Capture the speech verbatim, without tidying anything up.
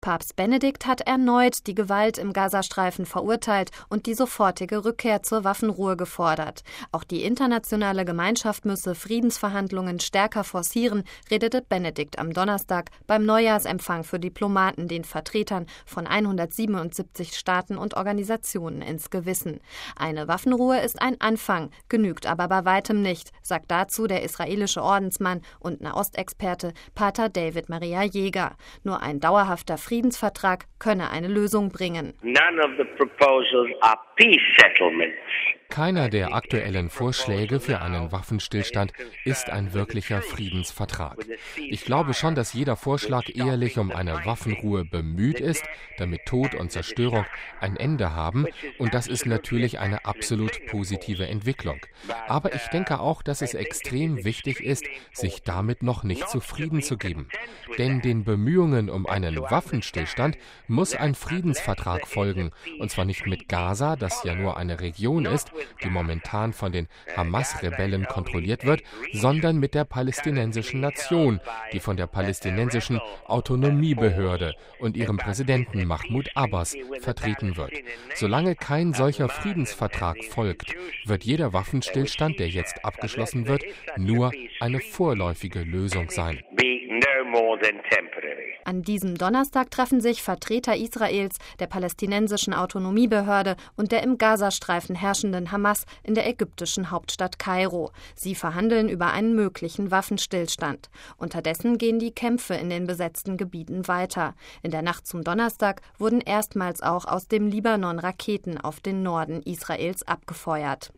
Papst Benedikt hat erneut die Gewalt im Gazastreifen verurteilt und die sofortige Rückkehr zur Waffenruhe gefordert. Auch die internationale Gemeinschaft müsse Friedensverhandlungen stärker forcieren, redete Benedikt am Donnerstag beim Neujahrsempfang für Diplomaten den Vertretern von hundertsiebenundsiebzig Staaten und Organisationen ins Gewissen. Eine Waffenruhe ist ein Anfang, genügt aber bei weitem nicht, sagt dazu der israelische Ordensmann und Nahostexperte Pater David Maria Jäger. Nur ein dauerhafter Friedensvertrag könne eine Lösung bringen. None of the proposals are peace settlements. Keiner der aktuellen Vorschläge für einen Waffenstillstand ist ein wirklicher Friedensvertrag. Ich glaube schon, dass jeder Vorschlag ehrlich um eine Waffenruhe bemüht ist, damit Tod und Zerstörung ein Ende haben, und das ist natürlich eine absolut positive Entwicklung. Aber ich denke auch, dass es extrem wichtig ist, sich damit noch nicht zufrieden zu geben. Denn den Bemühungen um einen Waffenstillstand muss ein Friedensvertrag folgen, und zwar nicht mit Gaza, das ja nur eine Region ist, die momentan von den Hamas-Rebellen kontrolliert wird, sondern mit der palästinensischen Nation, die von der palästinensischen Autonomiebehörde und ihrem Präsidenten Mahmoud Abbas vertreten wird. Solange kein solcher Friedensvertrag folgt, wird jeder Waffenstillstand, der jetzt abgeschlossen wird, nur eine vorläufige Lösung sein. An diesem Donnerstag treffen sich Vertreter Israels, der palästinensischen Autonomiebehörde und der im Gazastreifen herrschenden Hamas in der ägyptischen Hauptstadt Kairo. Sie verhandeln über einen möglichen Waffenstillstand. Unterdessen gehen die Kämpfe in den besetzten Gebieten weiter. In der Nacht zum Donnerstag wurden erstmals auch aus dem Libanon Raketen auf den Norden Israels abgefeuert.